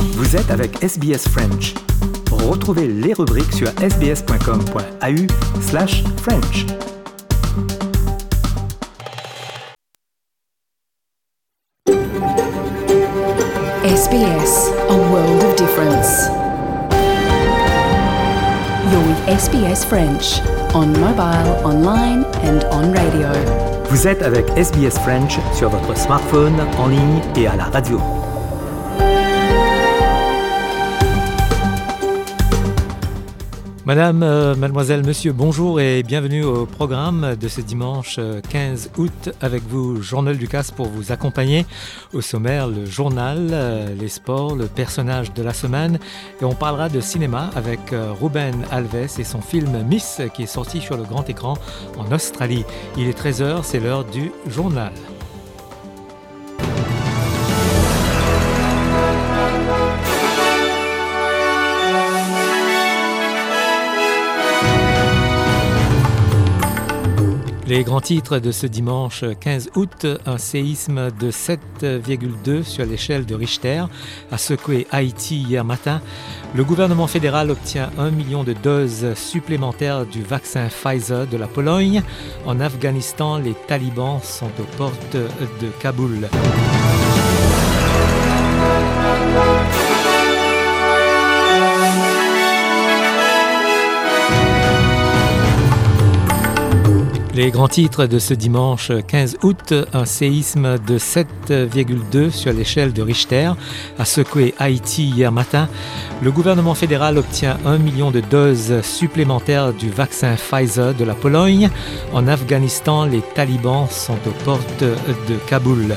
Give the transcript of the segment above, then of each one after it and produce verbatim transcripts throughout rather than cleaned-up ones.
Vous êtes avec S B S French. Retrouvez les rubriques sur sbs.com.au slash French. S B S, a world of difference. You're with S B S French, on mobile, online and on radio. Vous êtes avec S B S French sur votre smartphone, en ligne et à la radio. Madame, euh, mademoiselle, monsieur, bonjour et bienvenue au programme de ce dimanche quinze août avec vous, Journal du Casse, pour vous accompagner. Au sommaire, le journal, euh, les sports, le personnage de la semaine et on parlera de cinéma avec euh, Ruben Alves et son film Miss qui est sorti sur le grand écran en Australie. Il est treize heures, c'est l'heure du journal. Les grands titres de ce dimanche quinze août, un séisme de sept virgule deux sur l'échelle de Richter a secoué Haïti hier matin. Le gouvernement fédéral obtient un million de doses supplémentaires du vaccin Pfizer de la Pologne. En Afghanistan, les talibans sont aux portes de Kaboul. Les grands titres de ce dimanche quinze août, un séisme de sept virgule deux sur l'échelle de Richter a secoué Haïti hier matin. Le gouvernement fédéral obtient un million de doses supplémentaires du vaccin Pfizer de la Pologne. En Afghanistan, les talibans sont aux portes de Kaboul.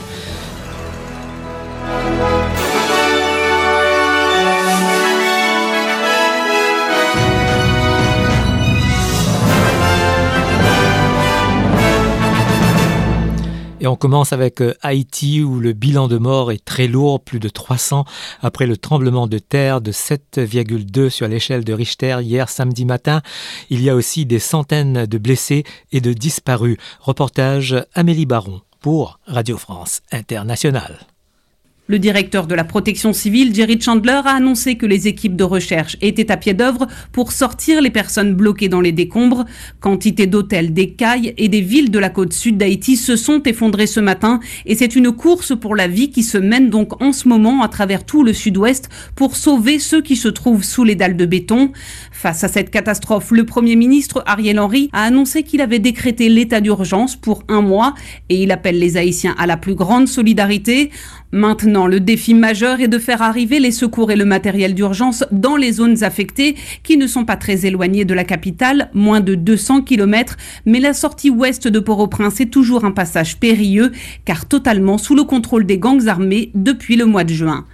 Et on commence avec Haïti où le bilan de morts est très lourd, plus de trois cents après le tremblement de terre de sept virgule deux sur l'échelle de Richter hier samedi matin. Il y a aussi des centaines de blessés et de disparus. Reportage Amélie Baron pour Radio France Internationale. Le directeur de la protection civile, Jerry Chandler, a annoncé que les équipes de recherche étaient à pied d'œuvre pour sortir les personnes bloquées dans les décombres. Quantité d'hôtels, d'écailles et des villes de la côte sud d'Haïti se sont effondrées ce matin et c'est une course pour la vie qui se mène donc en ce moment à travers tout le sud-ouest pour sauver ceux qui se trouvent sous les dalles de béton. Face à cette catastrophe, le Premier ministre Ariel Henry a annoncé qu'il avait décrété l'état d'urgence pour un mois et il appelle les Haïtiens à la plus grande solidarité. Maintenant, le défi majeur est de faire arriver les secours et le matériel d'urgence dans les zones affectées qui ne sont pas très éloignées de la capitale, moins de deux cents kilomètres, mais la sortie ouest de Port-au-Prince est toujours un passage périlleux car totalement sous le contrôle des gangs armés depuis le mois de juin.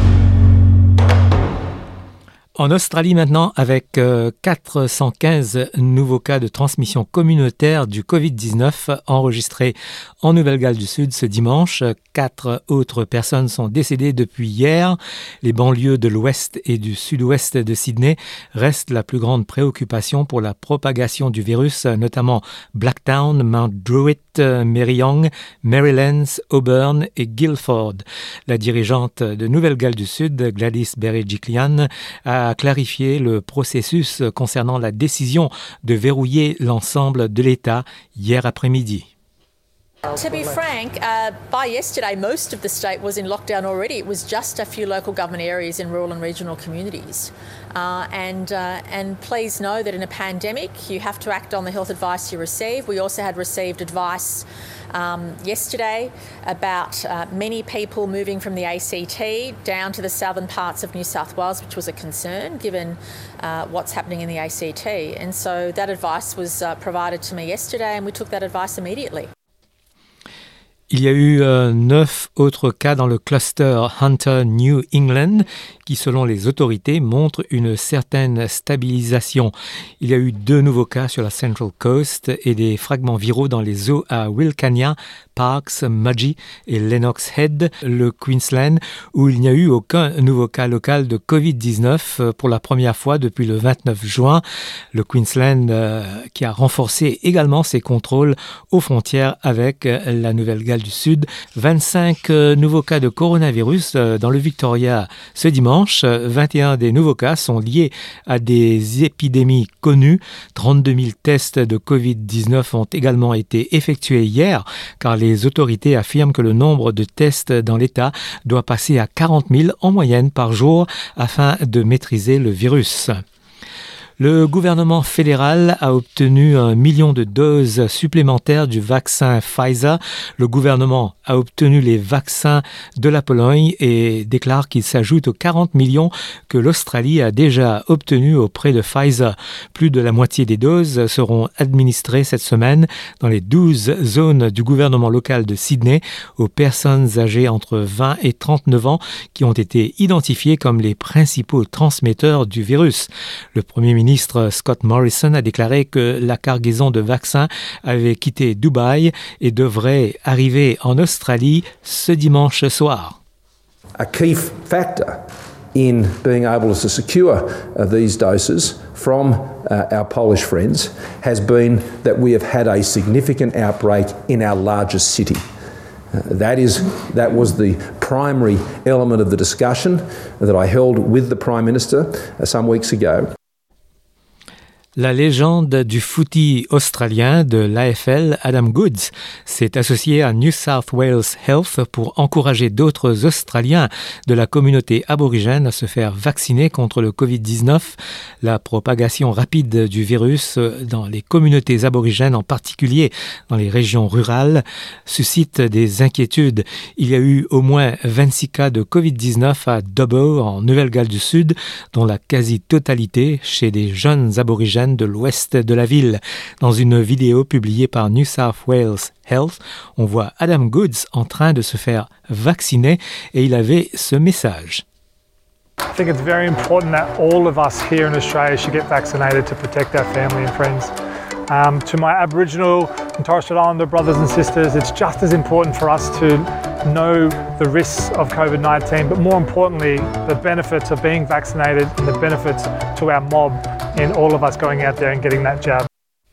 En Australie maintenant, avec euh, quatre cent quinze nouveaux cas de transmission communautaire du covid dix-neuf enregistrés en Nouvelle-Galles du Sud ce dimanche. Quatre autres personnes sont décédées depuis hier. Les banlieues de l'ouest et du sud-ouest de Sydney restent la plus grande préoccupation pour la propagation du virus, notamment Blacktown, Mount Druitt, Merryong, Marylands, Auburn et Guildford. La dirigeante de Nouvelle-Galles du Sud, Gladys Berejiklian, a clarifié le processus concernant la décision de verrouiller l'ensemble de l'État hier après-midi. To be frank, uh, by yesterday, most of the state was in lockdown already. It was just a few local government areas in rural and regional communities. Uh, and, uh, and please know that in a pandemic, you have to act on the health advice you receive. We also had received advice um, yesterday about uh, many people moving from the A C T down to the southern parts of New South Wales, which was a concern given uh, what's happening in the A C T. And so that advice was uh, provided to me yesterday and we took that advice immediately. Il y a eu euh, neuf autres cas dans le cluster Hunter New England qui, selon les autorités, montrent une certaine stabilisation. Il y a eu deux nouveaux cas sur la Central Coast et des fragments viraux dans les eaux à Wilcannia, Parkes, Mudgee et Lennox Head, le Queensland, où il n'y a eu aucun nouveau cas local de covid dix-neuf pour la première fois depuis le vingt-neuf juin. Le Queensland euh, qui a renforcé également ses contrôles aux frontières avec la Nouvelle-Galles Nouvelle-Galles du Sud. vingt-cinq euh, nouveaux cas de coronavirus euh, dans le Victoria ce dimanche. vingt et un des nouveaux cas sont liés à des épidémies connues. trente-deux mille tests de covid dix-neuf ont également été effectués hier, car les autorités affirment que le nombre de tests dans l'État doit passer à quarante mille en moyenne par jour afin de maîtriser le virus. Le gouvernement fédéral a obtenu un million de doses supplémentaires du vaccin Pfizer. Le gouvernement a obtenu les vaccins de la Pologne et déclare qu'il s'ajoute aux quarante millions que l'Australie a déjà obtenus auprès de Pfizer. Plus de la moitié des doses seront administrées cette semaine dans les douze zones du gouvernement local de Sydney aux personnes âgées entre vingt et trente-neuf ans qui ont été identifiées comme les principaux transmetteurs du virus. Le Premier ministre Le ministre Scott Morrison a déclaré que la cargaison de vaccins avait quitté Dubaï et devrait arriver en Australie ce dimanche soir. A key factor in being able to secure uh, these doses from uh, our Polish friends has been that we have had a significant outbreak in our largest city. Uh, that is, that was the primary element of the discussion that I held with the Prime Minister uh, some weeks ago. La légende du footy australien de l'A F L, Adam Goodes, s'est associé à New South Wales Health pour encourager d'autres Australiens de la communauté aborigène à se faire vacciner contre le covid dix-neuf. La propagation rapide du virus dans les communautés aborigènes, en particulier dans les régions rurales, suscite des inquiétudes. Il y a eu au moins vingt-six cas de covid dix-neuf à Dubbo, en Nouvelle-Galles du Sud, dont la quasi-totalité chez des jeunes aborigènes de l'ouest de la ville. Dans une vidéo publiée par New South Wales Health, on voit Adam Goodes en train de se faire vacciner et il avait ce message. I think it's very important that all of us here in Australia should get vaccinated to protect our family and friends. Um, to my Aboriginal and Torres Strait Islander brothers and sisters, it's just as important for us to know the risks of covid nineteen, but more importantly, the benefits of being vaccinated and the benefits to our mob in all of us going out there and getting that jab.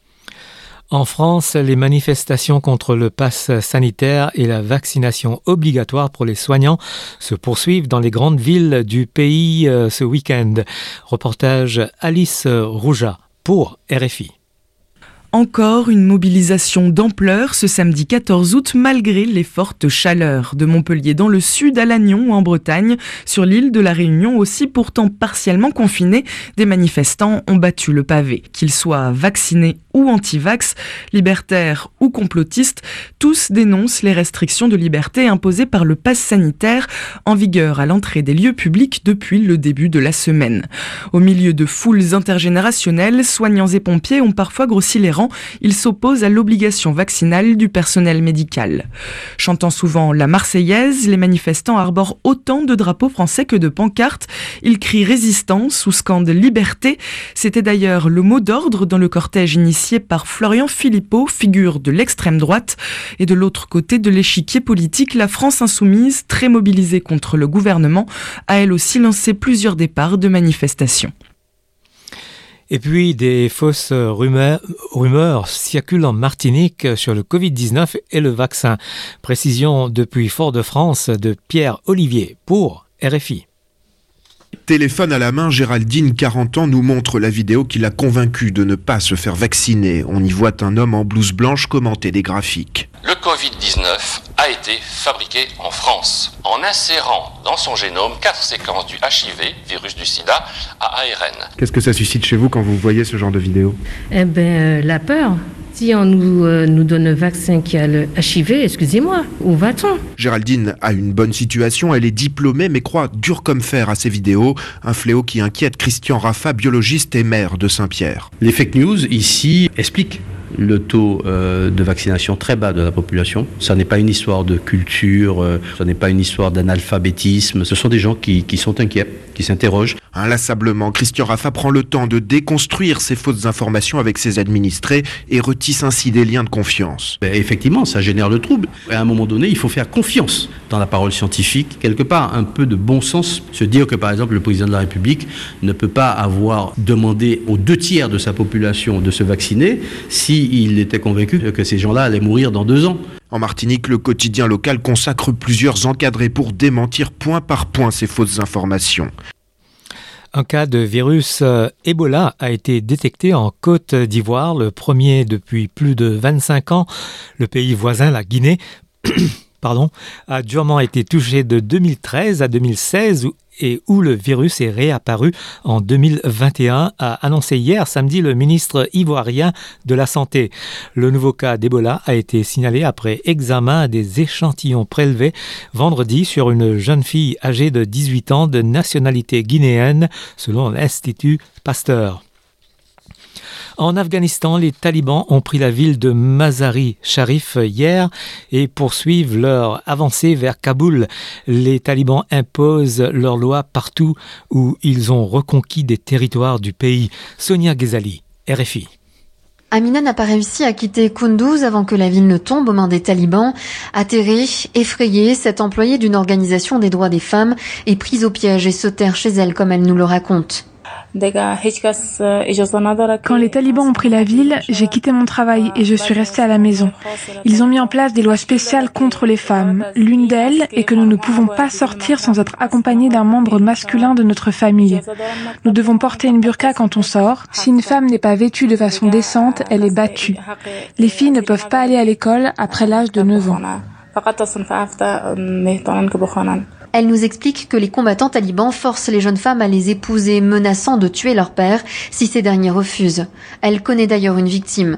En France, les manifestations contre le pass sanitaire et la vaccination obligatoire pour les soignants se poursuivent dans les grandes villes du pays euh, ce week-end. Reportage Alice Rouja pour R F I. Encore une mobilisation d'ampleur ce samedi quatorze août malgré les fortes chaleurs. De Montpellier dans le sud à Lannion en Bretagne, sur l'île de la Réunion aussi pourtant partiellement confinée, des manifestants ont battu le pavé. Qu'ils soient vaccinés ou anti-vax, libertaires ou complotistes, tous dénoncent les restrictions de liberté imposées par le pass sanitaire en vigueur à l'entrée des lieux publics depuis le début de la semaine. Au milieu de foules intergénérationnelles, soignants et pompiers ont parfois grossi les rangs. Ils s'opposent à l'obligation vaccinale du personnel médical. Chantant souvent la Marseillaise, les manifestants arborent autant de drapeaux français que de pancartes. Ils crient résistance ou scandent liberté. C'était d'ailleurs le mot d'ordre dans le cortège initié par Florian Philippot, figure de l'extrême droite. Et de l'autre côté de l'échiquier politique, la France insoumise, très mobilisée contre le gouvernement, a elle aussi lancé plusieurs départs de manifestations. Et puis, des fausses rumeurs, rumeurs circulent en Martinique sur le covid dix-neuf et le vaccin. Précision depuis Fort-de-France de Pierre Olivier pour R F I. Téléphone à la main, Géraldine, quarante ans, nous montre la vidéo qui l'a convaincue de ne pas se faire vacciner. On y voit un homme en blouse blanche commenter des graphiques. Le covid dix-neuf a été fabriqué en France en insérant dans son génome quatre séquences du H I V, virus du sida, à A R N. Qu'est-ce que ça suscite chez vous quand vous voyez ce genre de vidéo ? Eh bien, euh, la peur. Si on nous, euh, nous donne un vaccin qui a le H I V, excusez-moi, où va-t-on ? Géraldine a une bonne situation, elle est diplômée mais croit dur comme fer à ces vidéos, un fléau qui inquiète Christian Raffa, biologiste et maire de Saint-Pierre. Les fake news ici expliquent le taux euh, de vaccination très bas de la population. Ça n'est pas une histoire de culture, euh, ça n'est pas une histoire d'analphabétisme, ce sont des gens qui, qui sont inquiets, qui s'interrogent. Inlassablement, Christian Raffa prend le temps de déconstruire ces fausses informations avec ses administrés et retisse ainsi des liens de confiance. Et effectivement, ça génère le trouble. Et à un moment donné, il faut faire confiance dans la parole scientifique. Quelque part, un peu de bon sens. Se dire que, par exemple, le président de la République ne peut pas avoir demandé aux deux tiers de sa population de se vacciner si lui, il était convaincu que ces gens-là allaient mourir dans deux ans. En Martinique, le quotidien local consacre plusieurs encadrés pour démentir point par point ces fausses informations. Un cas de virus euh, Ebola a été détecté en Côte d'Ivoire, le premier depuis plus de vingt-cinq ans. Le pays voisin, la Guinée, pardon, a durement été touché de deux mille treize à deux mille seize et où le virus est réapparu en deux mille vingt et un, a annoncé hier samedi le ministre ivoirien de la Santé. Le nouveau cas d'Ebola a été signalé après examen des échantillons prélevés vendredi sur une jeune fille âgée de dix-huit ans de nationalité guinéenne, selon l'Institut Pasteur. En Afghanistan, les talibans ont pris la ville de Mazar-i-Sharif hier et poursuivent leur avancée vers Kaboul. Les talibans imposent leurs lois partout où ils ont reconquis des territoires du pays. Sonia Ghezali, R F I. Amina n'a pas réussi à quitter Kunduz avant que la ville ne tombe aux mains des talibans. Atterrée, effrayée, cette employée d'une organisation des droits des femmes est prise au piège et se terre chez elle comme elle nous le raconte. Quand les talibans ont pris la ville, j'ai quitté mon travail et je suis restée à la maison. Ils ont mis en place des lois spéciales contre les femmes. L'une d'elles est que nous ne pouvons pas sortir sans être accompagnés d'un membre masculin de notre famille. Nous devons porter une burqa quand on sort. Si une femme n'est pas vêtue de façon décente, elle est battue. Les filles ne peuvent pas aller à l'école après l'âge de neuf ans. Elle nous explique que les combattants talibans forcent les jeunes femmes à les épouser, menaçant de tuer leur père si ces derniers refusent. Elle connaît d'ailleurs une victime.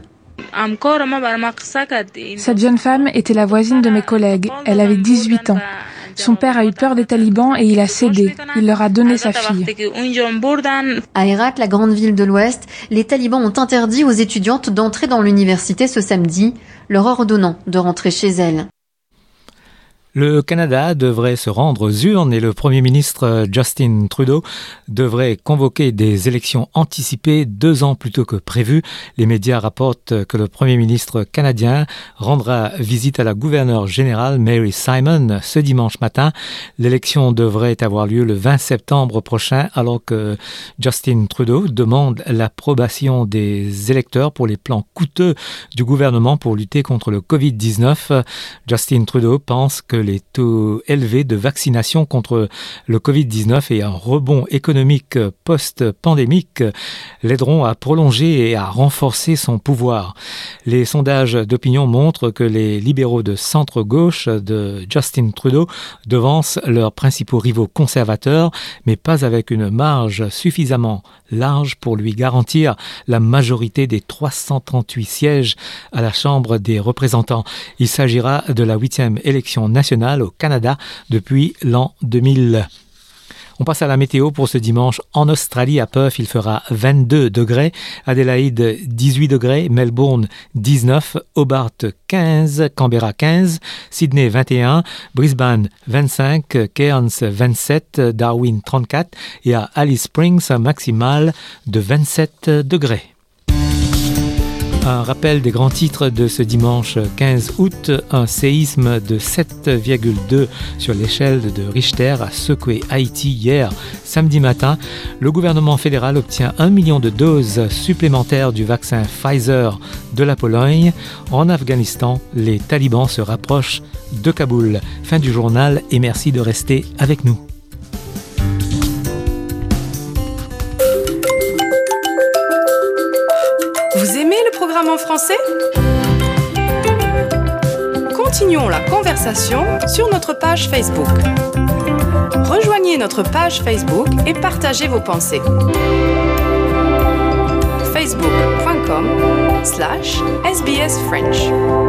Cette jeune femme était la voisine de mes collègues. Elle avait dix-huit ans. Son père a eu peur des talibans et il a cédé. Il leur a donné sa fille. À Hérat, la grande ville de l'Ouest, les talibans ont interdit aux étudiantes d'entrer dans l'université ce samedi, leur ordonnant de rentrer chez elles. Le Canada devrait se rendre aux urnes et le Premier ministre Justin Trudeau devrait convoquer des élections anticipées deux ans plus tôt que prévu. Les médias rapportent que le Premier ministre canadien rendra visite à la gouverneure générale Mary Simon ce dimanche matin. L'élection devrait avoir lieu le vingt septembre prochain alors que Justin Trudeau demande l'approbation des électeurs pour les plans coûteux du gouvernement pour lutter contre le covid dix-neuf. Justin Trudeau pense que les taux élevés de vaccination contre le covid dix-neuf et un rebond économique post-pandémique l'aideront à prolonger et à renforcer son pouvoir. Les sondages d'opinion montrent que les libéraux de centre-gauche de Justin Trudeau devancent leurs principaux rivaux conservateurs, mais pas avec une marge suffisamment large pour lui garantir la majorité des trois cent trente-huit sièges à la Chambre des représentants. Il s'agira de la huitième élection nationale au Canada depuis l'an deux mille. On passe à la météo pour ce dimanche. En Australie, à Perth, il fera vingt-deux degrés. Adélaïde, dix-huit degrés. Melbourne, dix-neuf. Hobart, quinze. Canberra, quinze. Sydney, vingt et un. Brisbane, vingt-cinq. Cairns, vingt-sept. Darwin, trente-quatre. Et à Alice Springs, un maximal de vingt-sept degrés. Un rappel des grands titres de ce dimanche quinze août. Un séisme de sept virgule deux sur l'échelle de Richter a secoué Haïti hier, samedi matin. Le gouvernement fédéral obtient un million de doses supplémentaires du vaccin Pfizer de la Pologne. En Afghanistan, les talibans se rapprochent de Kaboul. Fin du journal et merci de rester avec nous. Vous aimez le programme en français ? Continuons la conversation sur notre page Facebook. Rejoignez notre page Facebook et partagez vos pensées. facebook.com slash SBS French.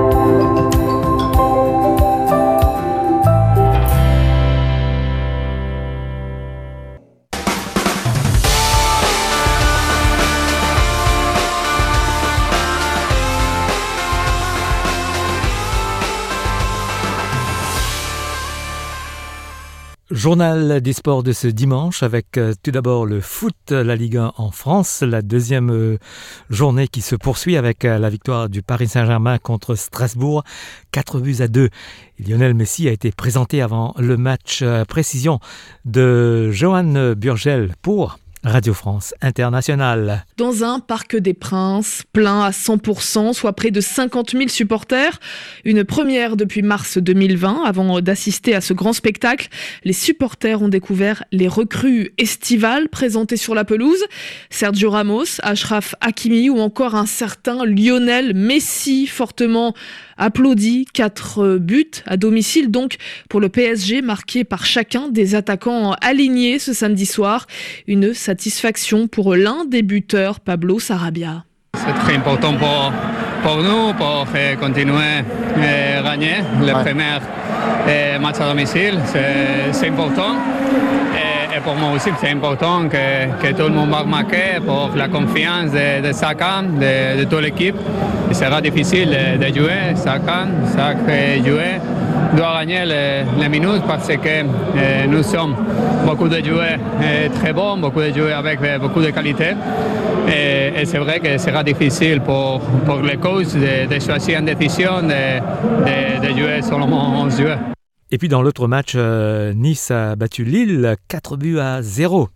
Journal des sports de ce dimanche avec euh, tout d'abord le foot, la Ligue un en France, la deuxième euh, journée qui se poursuit avec euh, la victoire du Paris Saint-Germain contre Strasbourg, quatre buts à deux. Lionel Messi a été présenté avant le match euh, précision de Johan Burgel pour Radio France Internationale. Dans un Parc des Princes, plein à cent pour cent, soit près de cinquante mille supporters. Une première depuis mars deux mille vingt. Avant d'assister à ce grand spectacle, les supporters ont découvert les recrues estivales présentées sur la pelouse. Sergio Ramos, Achraf Hakimi ou encore un certain Lionel Messi, fortement applaudi. Quatre buts à domicile donc pour le P S G, marqués par chacun des attaquants alignés ce samedi soir. Une satisfaction pour l'un des buteurs, Pablo Sarabia. C'est très important pour, pour nous, pour continuer à gagner le premier match à domicile. C'est, c'est important. Et, et pour moi aussi, c'est important que, que tout le monde va marquer pour la confiance de, de chacun, de, de toute l'équipe. Il sera difficile de jouer, chacun, chaque joueur doit gagner les, les minutes parce que euh, nous sommes beaucoup de joueurs euh, très bons, beaucoup de joueurs avec euh, beaucoup de qualité. Et, et c'est vrai que ce sera difficile pour, pour les coachs de, de choisir une décision de, de, de jouer seulement onze joueurs. Et puis dans l'autre match, euh, Nice a battu Lille quatre buts à zéro.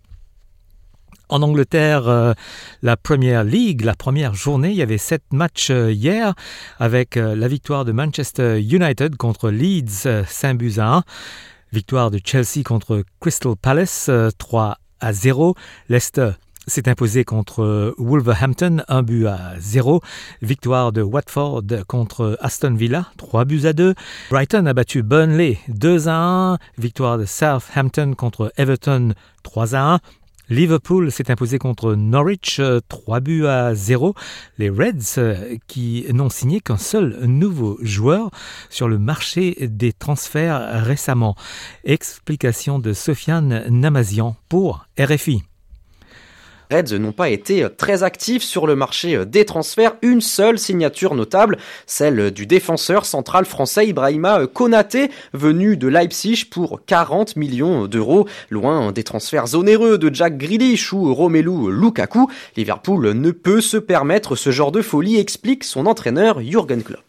En Angleterre, euh, la Premier League, la première journée, il y avait sept matchs euh, hier avec euh, la victoire de Manchester United contre Leeds, euh, cinq buts à un. Victoire de Chelsea contre Crystal Palace, euh, trois à zéro. Leicester s'est imposé contre Wolverhampton, un but à zéro. Victoire de Watford contre Aston Villa, trois buts à deux. Brighton a battu Burnley, deux à un. Victoire de Southampton contre Everton, trois à un. Liverpool s'est imposé contre Norwich, trois buts à zéro. Les Reds, qui n'ont signé qu'un seul nouveau joueur sur le marché des transferts récemment. Explication de Sofiane Namazian pour R F I. Reds n'ont pas été très actifs sur le marché des transferts. Une seule signature notable, celle du défenseur central français Ibrahima Konaté, venu de Leipzig pour quarante millions d'euros. Loin des transferts onéreux de Jack Grealish ou Romelu Lukaku, Liverpool ne peut se permettre ce genre de folie, explique son entraîneur Jürgen Klopp.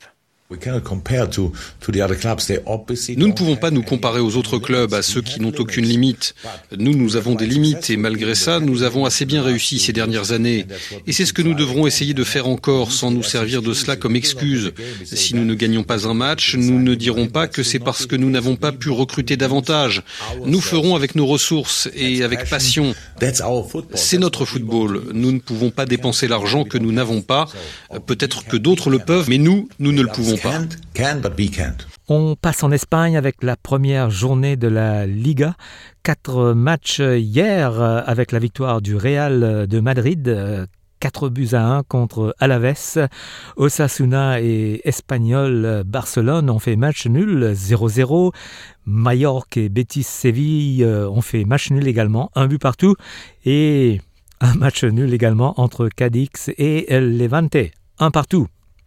Nous ne pouvons pas nous comparer aux autres clubs, à ceux qui n'ont aucune limite. Nous, nous avons des limites et malgré ça, nous avons assez bien réussi ces dernières années. Et c'est ce que nous devrons essayer de faire encore, sans nous servir de cela comme excuse. Si nous ne gagnons pas un match, nous ne dirons pas que c'est parce que nous n'avons pas pu recruter davantage. Nous ferons avec nos ressources et avec passion. C'est notre football. Nous ne pouvons pas dépenser l'argent que nous n'avons pas. Peut-être que d'autres le peuvent, mais nous, nous ne le pouvons pas. On passe en Espagne avec la première journée de la Liga. Quatre matchs hier avec la victoire du Real de Madrid. Quatre buts à un contre Alaves. Osasuna et Espanyol Barcelone ont fait match nul, zéro zéro. Mallorca et Betis Séville ont fait match nul également, un but partout. Et un match nul également entre Cadix et Levante, un partout.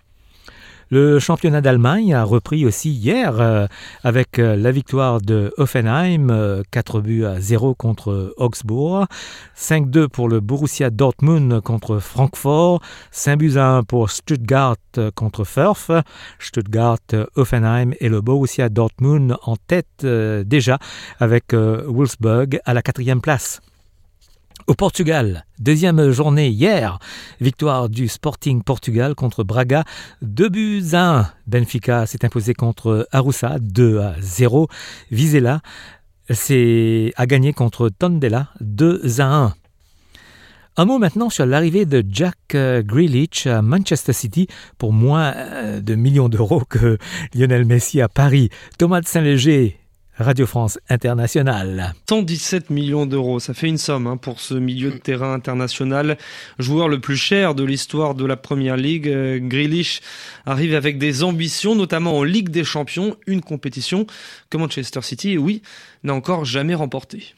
Le championnat d'Allemagne a repris aussi hier euh, avec euh, la victoire de Hoffenheim, euh, quatre buts à zéro contre Augsbourg, cinq deux pour le Borussia Dortmund contre Francfort, cinq buts à un pour Stuttgart contre Fürth. Stuttgart, Hoffenheim et le Borussia Dortmund en tête euh, déjà avec euh, Wolfsburg à la quatrième place. Au Portugal, deuxième journée hier, victoire du Sporting Portugal contre Braga, deux buts à un. Benfica s'est imposé contre Arousa, deux à zéro. Vizela c'est, a gagné contre Tondela, deux à un. Un mot maintenant sur l'arrivée de Jack Grealish à Manchester City pour moins de millions d'euros que Lionel Messi à Paris. Thomas de Saint-Léger, Radio France Internationale. cent dix-sept millions d'euros, ça fait une somme hein, pour ce milieu de terrain international. Joueur le plus cher de l'histoire de la Premier League, euh, Grealish arrive avec des ambitions, notamment en Ligue des Champions, une compétition que Manchester City, oui, n'a encore jamais remportée.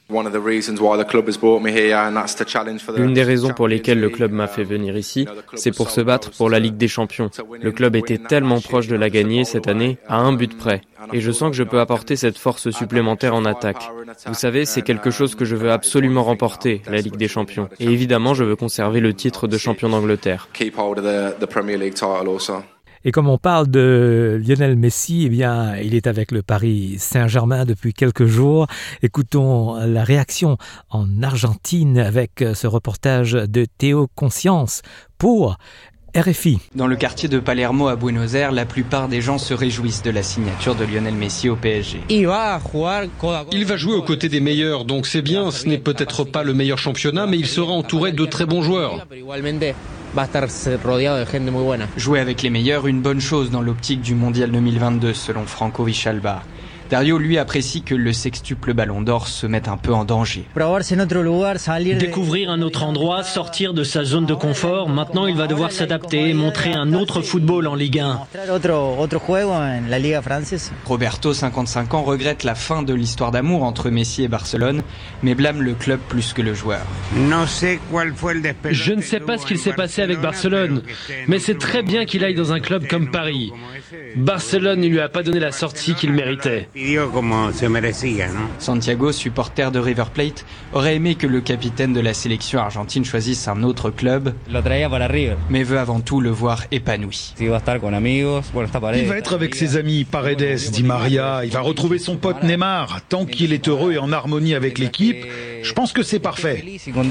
Une des raisons pour lesquelles le club m'a fait venir ici, c'est pour se battre pour la Ligue des Champions. Le club était tellement proche de la gagner cette année, à un but près. Et je sens que je peux apporter cette force supplémentaire en attaque. Vous savez, c'est quelque chose que je veux absolument remporter, la Ligue des Champions. Et évidemment, je veux conserver le titre de champion d'Angleterre. Et comme on parle de Lionel Messi, eh bien, il est avec le Paris Saint-Germain depuis quelques jours. Écoutons la réaction en Argentine avec ce reportage de Théo Conscience pour R F I. Dans le quartier de Palermo à Buenos Aires, la plupart des gens se réjouissent de la signature de Lionel Messi au P S G. Il va jouer aux côtés des meilleurs, donc c'est bien. Ce n'est peut-être pas le meilleur championnat, mais il sera entouré de très bons joueurs. Jouer avec les meilleurs, une bonne chose dans l'optique du Mondial deux mille vingt-deux, selon Franco Vichalba. Dario, lui, apprécie que le sextuple Ballon d'Or se mette un peu en danger. Découvrir un autre endroit, sortir de sa zone de confort. Maintenant, il va devoir s'adapter et montrer un autre football en Ligue un. Roberto, cinquante-cinq ans, regrette la fin de l'histoire d'amour entre Messi et Barcelone, mais blâme le club plus que le joueur. Je ne sais pas ce qu'il s'est passé avec Barcelone, mais c'est très bien qu'il aille dans un club comme Paris. Barcelone ne lui a pas donné la sortie qu'il méritait. Santiago, supporter de River Plate, aurait aimé que le capitaine de la sélection argentine choisisse un autre club, mais veut avant tout le voir épanoui. Il va être avec ses amis, Paredes, Di Maria, il va retrouver son pote Neymar. Tant qu'il est heureux et en harmonie avec l'équipe, je pense que c'est parfait.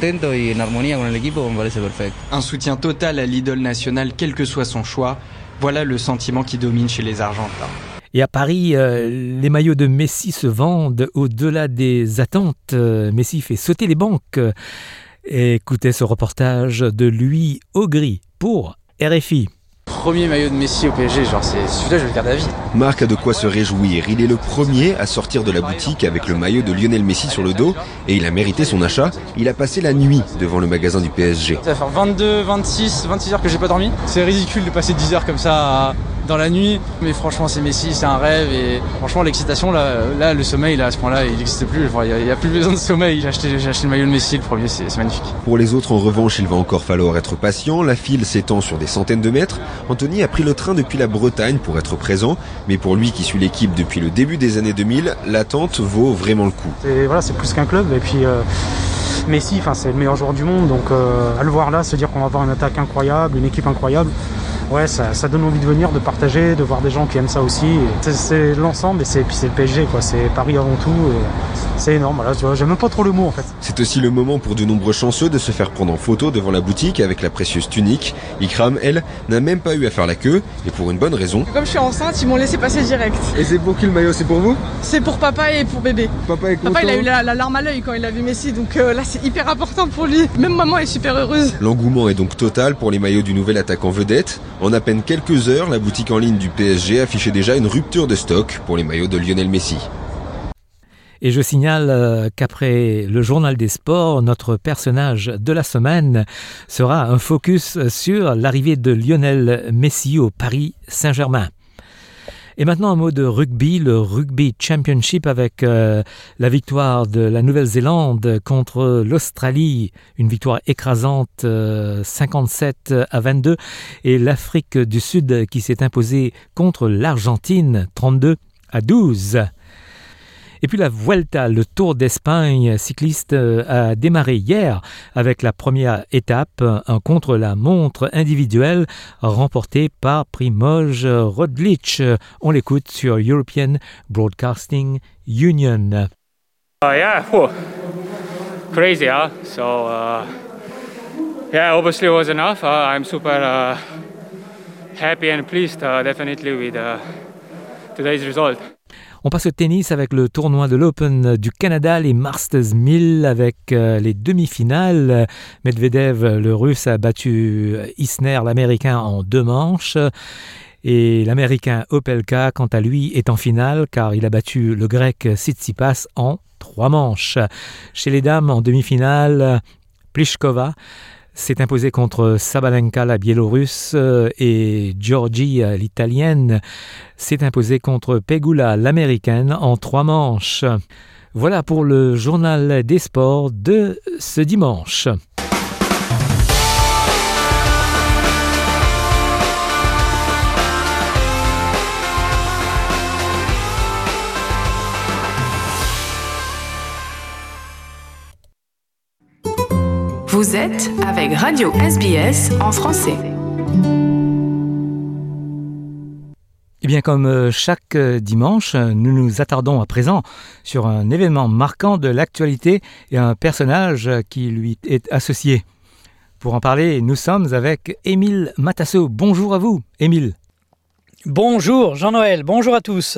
Un soutien total à l'idole nationale, quel que soit son choix, voilà le sentiment qui domine chez les Argentins. Et à Paris, euh, les maillots de Messi se vendent au-delà des attentes. Euh, Messi fait sauter les banques. Écoutez ce reportage de Louis Augry pour R F I. Premier maillot de Messi au P S G, genre c'est celui-là, je vais le garder à vie. Marc a de quoi se réjouir. Il est le premier à sortir de la boutique avec le maillot de Lionel Messi sur le dos et il a mérité son achat. Il a passé la nuit devant le magasin du P S G. Ça va faire vingt-deux, vingt-six, vingt-six heures que j'ai pas dormi. C'est ridicule de passer dix heures comme ça à... dans la nuit, mais franchement c'est Messi, c'est un rêve et franchement l'excitation là, là le sommeil là à ce point-là il n'existe plus, il n'y a, a plus besoin de sommeil. J'ai acheté, j'ai acheté le maillot de Messi, le premier, c'est, c'est magnifique. Pour les autres en revanche, il va encore falloir être patient, la file s'étend sur des centaines de mètres. Anthony a pris le train depuis la Bretagne pour être présent, mais pour lui qui suit l'équipe depuis le début des années deux mille, l'attente vaut vraiment le coup. C'est, voilà, c'est plus qu'un club et puis euh, Messi, enfin c'est le meilleur joueur du monde, donc euh, à le voir là, se dire qu'on va avoir une attaque incroyable, une équipe incroyable. Ouais, ça, ça donne envie de venir, de partager, de voir des gens qui aiment ça aussi. C'est, c'est l'ensemble et c'est, puis c'est le P S G, quoi. C'est Paris avant tout. Et c'est énorme. Voilà, tu vois, j'aime même pas trop le mot en fait. C'est aussi le moment pour de nombreux chanceux de se faire prendre en photo devant la boutique avec la précieuse tunique. Ikram, elle, n'a même pas eu à faire la queue et pour une bonne raison. Comme je suis enceinte, ils m'ont laissé passer direct. Et c'est pour qui le maillot? C'est pour vous? C'est pour papa et pour bébé. Papa est content. Papa, il a eu la, la larme à l'œil quand il a vu Messi, donc euh, là c'est hyper important pour lui. Même maman est super heureuse. L'engouement est donc total pour les maillots du nouvel attaquant vedette. En à peine quelques heures, la boutique en ligne du P S G affichait déjà une rupture de stock pour les maillots de Lionel Messi. Et je signale qu'après le journal des sports, notre personnage de la semaine sera un focus sur l'arrivée de Lionel Messi au Paris Saint-Germain. Et maintenant un mot de rugby, le Rugby Championship avec euh, la victoire de la Nouvelle-Zélande contre l'Australie, une victoire écrasante euh, cinquante-sept à vingt-deux, et l'Afrique du Sud qui s'est imposée contre l'Argentine trente-deux à douze. Et puis la Vuelta, le Tour d'Espagne cycliste, a démarré hier avec la première étape, un contre-la-montre individuel remporté par Primož Roglič. On l'écoute sur European Broadcasting Union. Uh, yeah, whew. Crazy, huh? So, uh, yeah, obviously it was enough. Uh, I'm super uh, happy and pleased, uh, definitely, with uh, today's result. On passe au tennis avec le tournoi de l'Open du Canada, les Masters mille avec euh, les demi-finales. Medvedev, le Russe, a battu Isner, l'Américain, en deux manches. Et l'Américain Opelka, quant à lui, est en finale car il a battu le Grec Tsitsipas en trois manches. Chez les dames, en demi-finale, Pliskova s'est imposée contre Sabalenka, la Biélorusse, et Giorgi, l'Italienne, s'est imposée contre Pegula, l'Américaine, en trois manches. Voilà pour le journal des sports de ce dimanche. Vous êtes avec Radio S B S en français. Eh bien, comme chaque dimanche, nous nous attardons à présent sur un événement marquant de l'actualité et un personnage qui lui est associé. Pour en parler, nous sommes avec Émile Matasso. Bonjour à vous, Émile. Bonjour Jean-Noël, bonjour à tous.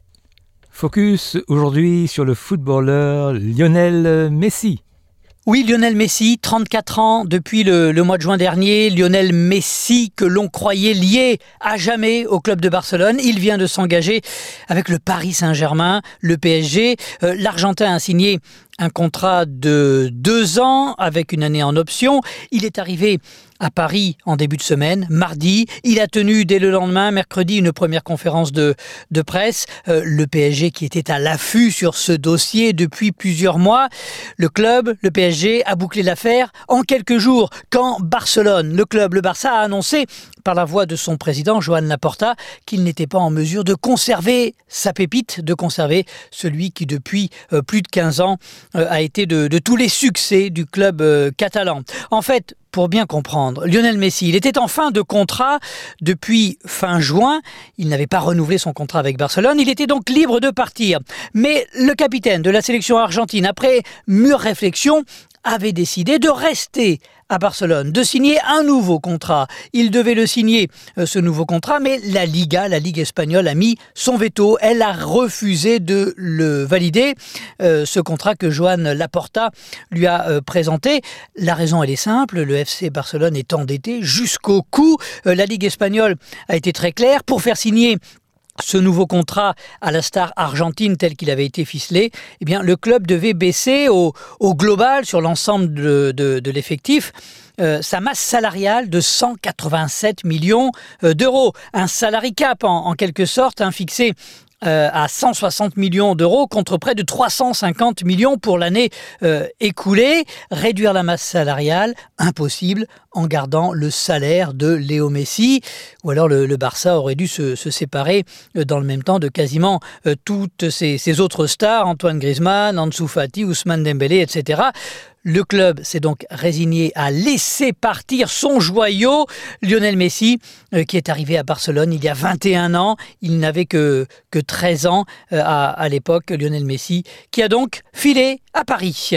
Focus aujourd'hui sur le footballeur Lionel Messi. Oui, Lionel Messi, trente-quatre ans depuis le, le mois de juin dernier. Lionel Messi que l'on croyait lié à jamais au club de Barcelone. Il vient de s'engager avec le Paris Saint-Germain, le P S G. Euh, L'Argentin a signé un contrat de deux ans avec une année en option. Il est arrivé à Paris en début de semaine, mardi. Il a tenu dès le lendemain, mercredi, une première conférence de, de presse. Euh, le P S G qui était à l'affût sur ce dossier depuis plusieurs mois. Le club, le P S G, a bouclé l'affaire en quelques jours quand Barcelone, le club, le Barça, a annoncé par la voix de son président, Joan Laporta, qu'il n'était pas en mesure de conserver sa pépite, de conserver celui qui depuis euh, plus de quinze ans euh, a été de, de tous les succès du club euh, catalan. En fait, pour bien comprendre, Lionel Messi, il était en fin de contrat depuis fin juin. Il n'avait pas renouvelé son contrat avec Barcelone. Il était donc libre de partir. Mais le capitaine de la sélection argentine, après mûre réflexion, avait décidé de rester à Barcelone, de signer un nouveau contrat. Il devait le signer, euh, ce nouveau contrat, mais la Liga, la Ligue espagnole, a mis son veto. Elle a refusé de le valider, euh, ce contrat que Joan Laporta lui a euh, présenté. La raison, elle est simple, le F C Barcelone est endetté jusqu'au cou. Euh, la Ligue espagnole a été très claire. Pour faire signer ce nouveau contrat à la star argentine tel qu'il avait été ficelé, eh bien, le club devait baisser au, au global, sur l'ensemble de, de, de l'effectif, euh, sa masse salariale de cent quatre-vingt-sept millions d'euros. Un salary cap, en, en quelque sorte, hein, fixé Euh, à cent soixante millions d'euros contre près de trois cent cinquante millions pour l'année euh, écoulée. Réduire la masse salariale, impossible en gardant le salaire de Léo Messi. Ou alors le, le Barça aurait dû se, se séparer euh, dans le même temps de quasiment euh, toutes ces, ces autres stars, Antoine Griezmann, Ansu Fati, Ousmane Dembélé, et cetera. Le club s'est donc résigné à laisser partir son joyau, Lionel Messi, euh, qui est arrivé à Barcelone il y a vingt et un ans. Il n'avait que, que treize ans euh, à, à l'époque, Lionel Messi, qui a donc filé à Paris.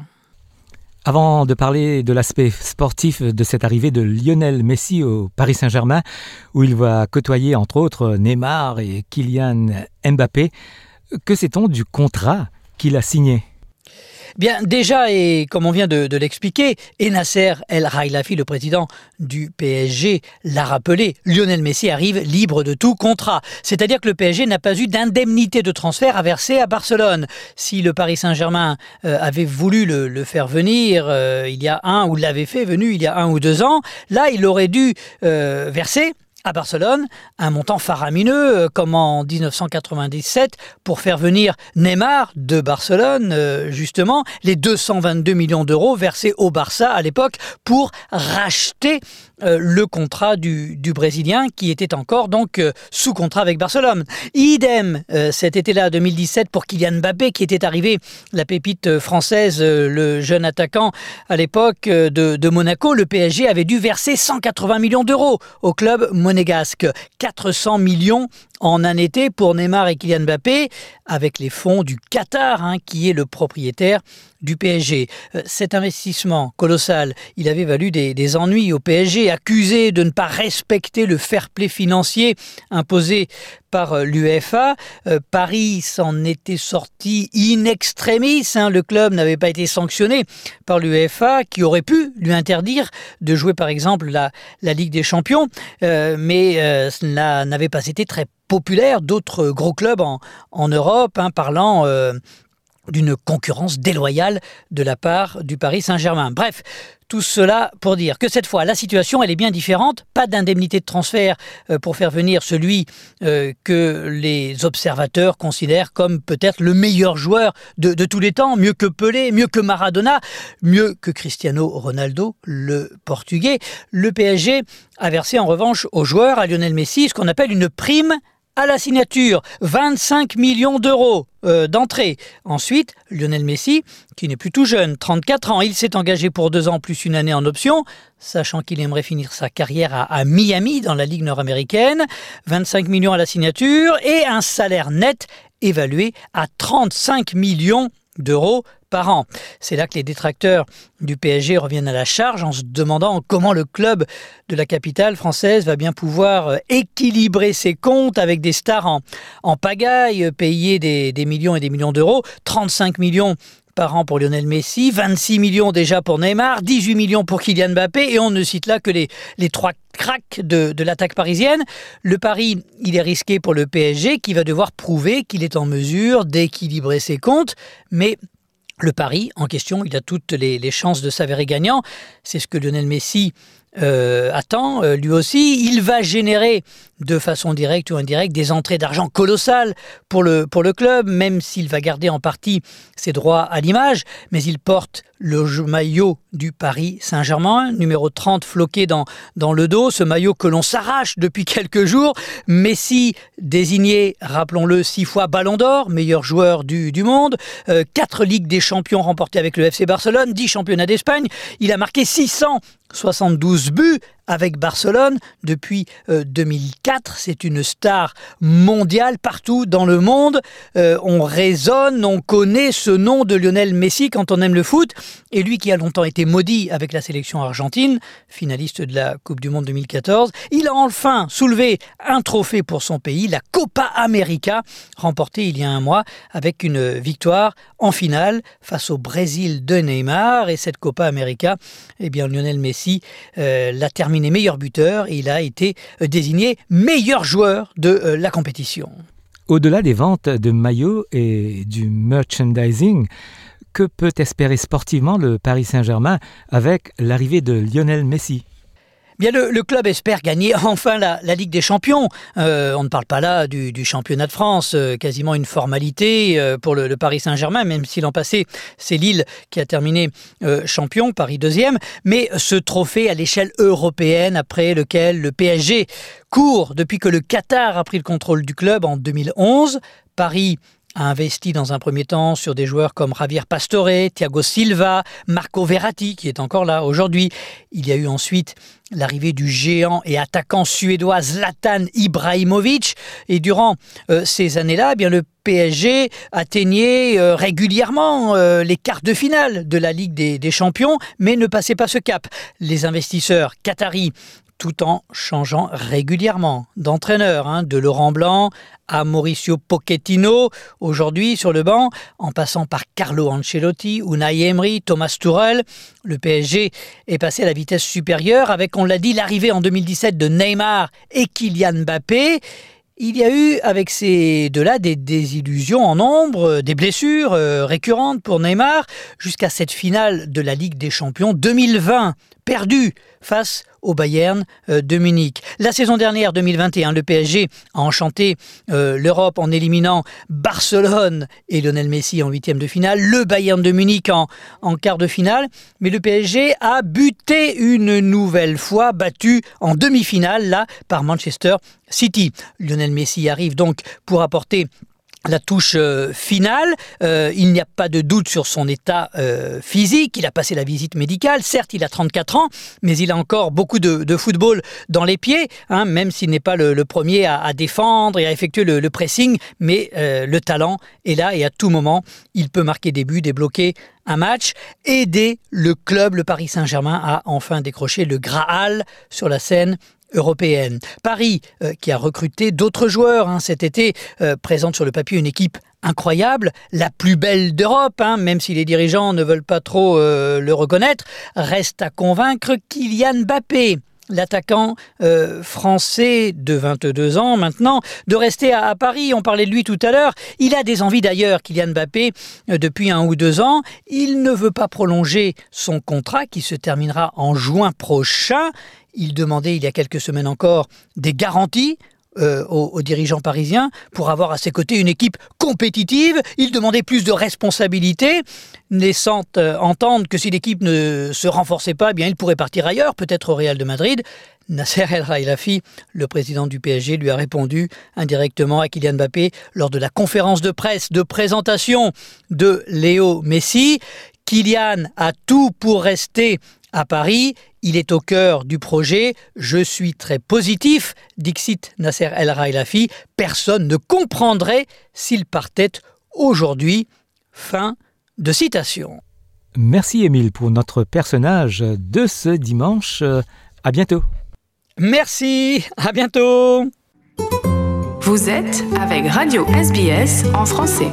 Avant de parler de l'aspect sportif de cette arrivée de Lionel Messi au Paris Saint-Germain, où il va côtoyer entre autres Neymar et Kylian Mbappé, que sait-on du contrat qu'il a signé ? Bien, déjà, et comme on vient de, de l'expliquer, et Nasser El Khelaifi, le président du P S G, l'a rappelé, Lionel Messi arrive libre de tout contrat. C'est-à-dire que le P S G n'a pas eu d'indemnité de transfert à verser à Barcelone. Si le Paris Saint-Germain euh, avait voulu le, le faire venir euh, il y a un, ou l'avait fait venir il y a un ou deux ans, là, il aurait dû euh, verser à Barcelone un montant faramineux, comme en dix-neuf cent quatre-vingt-dix-sept, pour faire venir Neymar de Barcelone, euh, justement, les deux cent vingt-deux millions d'euros versés au Barça à l'époque pour racheter euh, le contrat du, du Brésilien qui était encore donc euh, sous contrat avec Barcelone. Idem euh, cet été-là, deux mille dix-sept, pour Kylian Mbappé qui était arrivé, la pépite française, euh, le jeune attaquant à l'époque euh, de, de Monaco. Le P S G avait dû verser cent quatre-vingts millions d'euros au club monégasque. quatre cents millions en un été pour Neymar et Kylian Mbappé, avec les fonds du Qatar, hein, qui est le propriétaire du P S G. Euh, cet investissement colossal, il avait valu des, des ennuis au P S G, accusé de ne pas respecter le fair play financier imposé par euh, l'UEFA. Euh, Paris s'en était sorti in extremis, hein, le club n'avait pas été sanctionné par l'UEFA, qui aurait pu lui interdire de jouer par exemple la, la Ligue des Champions, euh, mais euh, cela n'avait pas été très populaire. D'autres gros clubs en, en Europe, hein, parlant euh, d'une concurrence déloyale de la part du Paris Saint-Germain. Bref, tout cela pour dire que cette fois, la situation elle est bien différente. Pas d'indemnité de transfert euh, pour faire venir celui euh, que les observateurs considèrent comme peut-être le meilleur joueur de, de tous les temps, mieux que Pelé, mieux que Maradona, mieux que Cristiano Ronaldo, le Portugais. Le P S G a versé en revanche aux joueurs, à Lionel Messi, ce qu'on appelle une prime à la signature, vingt-cinq millions d'euros euh, d'entrée. Ensuite, Lionel Messi, qui n'est plus tout jeune, trente-quatre ans, il s'est engagé pour deux ans plus une année en option, sachant qu'il aimerait finir sa carrière à, à Miami, dans la Ligue nord-américaine. vingt-cinq millions à la signature et un salaire net évalué à trente-cinq millions d'euros par an. C'est là que les détracteurs du P S G reviennent à la charge en se demandant comment le club de la capitale française va bien pouvoir équilibrer ses comptes avec des stars en, en pagaille, payer des, des millions et des millions d'euros, trente-cinq millions par an pour Lionel Messi, vingt-six millions déjà pour Neymar, dix-huit millions pour Kylian Mbappé, et on ne cite là que les, les trois cracks de, de l'attaque parisienne. Le pari, il est risqué pour le P S G qui va devoir prouver qu'il est en mesure d'équilibrer ses comptes, mais le pari en question, il a toutes les, les chances de s'avérer gagnant. C'est ce que Lionel Messi euh, attend, euh, lui aussi. Il va générer de façon directe ou indirecte des entrées d'argent colossales pour le, pour le club, même s'il va garder en partie ses droits à l'image, mais il porte le maillot du Paris Saint-Germain, numéro trente floqué dans, dans le dos, ce maillot que l'on s'arrache depuis quelques jours. Messi, désigné, rappelons-le, six fois Ballon d'Or, meilleur joueur du, du monde, euh, quatre Ligues des Champions remportées avec le F C Barcelone, dix championnats d'Espagne, il a marqué six cent soixante-douze buts avec Barcelone depuis euh, deux mille quatre. C'est une star mondiale partout dans le monde. Euh, on raisonne, on connaît ce nom de Lionel Messi quand on aime le foot. Et lui qui a longtemps été maudit avec la sélection argentine, finaliste de la Coupe du Monde deux mille quatorze, il a enfin soulevé un trophée pour son pays, la Copa América, remportée il y a un mois avec une victoire en finale face au Brésil de Neymar. Et cette Copa América, eh bien Lionel Messi euh, l'a terminée meilleur buteur et il a été désigné meilleur joueur de euh, la compétition. Au-delà des ventes de maillots et du merchandising, que peut espérer sportivement le Paris Saint-Germain avec l'arrivée de Lionel Messi ? Bien, le, le club espère gagner enfin la, la Ligue des Champions. Euh, on ne parle pas là du, du championnat de France, euh, quasiment une formalité euh, pour le, le Paris Saint-Germain, même si l'an passé, c'est Lille qui a terminé euh, champion, Paris deuxième. Mais ce trophée à l'échelle européenne, après lequel le P S G court depuis que le Qatar a pris le contrôle du club en deux mille onze, Paris a investi dans un premier temps sur des joueurs comme Javier Pastore, Thiago Silva, Marco Verratti, qui est encore là aujourd'hui. Il y a eu ensuite l'arrivée du géant et attaquant suédois Zlatan Ibrahimovic. Et durant euh, ces années-là, eh bien, le P S G atteignait euh, régulièrement euh, les quarts de finale de la Ligue des, des Champions, mais ne passait pas ce cap. Les investisseurs qataris, tout en changeant régulièrement d'entraîneur, hein, de Laurent Blanc à Mauricio Pochettino, aujourd'hui sur le banc, en passant par Carlo Ancelotti, Unai Emery, Thomas Tuchel. Le P S G est passé à la vitesse supérieure avec, on l'a dit, l'arrivée en deux mille dix-sept de Neymar et Kylian Mbappé. Il y a eu, avec ces deux-là, des désillusions en nombre, des blessures euh, récurrentes pour Neymar, jusqu'à cette finale de la Ligue des Champions deux mille vingt, perdue face au Bayern euh, de Munich. La saison dernière, deux mille vingt et un, le P S G a enchanté euh, l'Europe en éliminant Barcelone et Lionel Messi en huitième de finale, le Bayern de Munich en, en quart de finale, mais le P S G a buté une nouvelle fois, battu en demi-finale, là, par Manchester City. Lionel Messi arrive donc pour apporter la touche euh, finale. Euh, il n'y a pas de doute sur son état euh, physique. Il a passé la visite médicale. Certes, il a trente-quatre ans, mais il a encore beaucoup de, de football dans les pieds, hein, même s'il n'est pas le, le premier à, à défendre et à effectuer le, le pressing. Mais euh, le talent est là et à tout moment, il peut marquer des buts, débloquer un match, aider le club, le Paris Saint-Germain, à enfin décrocher le Graal sur la scène européenne. Paris, euh, qui a recruté d'autres joueurs hein, cet été, euh, présente sur le papier une équipe incroyable, la plus belle d'Europe, hein, même si les dirigeants ne veulent pas trop euh, le reconnaître. Reste à convaincre Kylian Mbappé, l'attaquant euh, français de vingt-deux ans maintenant, de rester à, à Paris. On parlait de lui tout à l'heure. Il a des envies d'ailleurs, Kylian Mbappé, euh, depuis un ou deux ans. Il ne veut pas prolonger son contrat qui se terminera en juin prochain. Il demandait il y a quelques semaines encore des garanties euh, aux, aux dirigeants parisiens pour avoir à ses côtés une équipe compétitive. Il demandait plus de responsabilités, laissant euh, entendre que si l'équipe ne se renforçait pas, eh bien, il pourrait partir ailleurs, peut-être au Real de Madrid. Nasser El Khelaifi, le président du P S G, lui a répondu indirectement à Kylian Mbappé lors de la conférence de presse de présentation de Léo Messi. Kylian a tout pour rester à Paris. Il est au cœur du projet. Je suis très positif, dixit Nasser El Khelaifi. Personne ne comprendrait s'il partait aujourd'hui. Fin de citation. Merci Émile pour notre personnage de ce dimanche. À bientôt. Merci, à bientôt. Vous êtes avec Radio S B S en français.